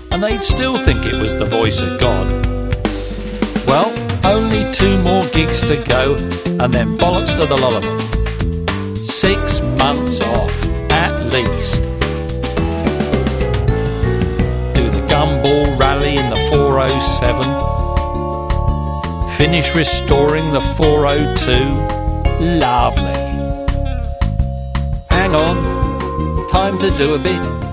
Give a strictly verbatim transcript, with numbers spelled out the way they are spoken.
and they'd still think it was the voice of God. Well, only two more gigs to go, and then bollocks to the lot of them. Six months off, at least. Do the Gumball Rally in the four oh seven. Finish restoring the four oh two. Lovely. Hang on, time to do a bit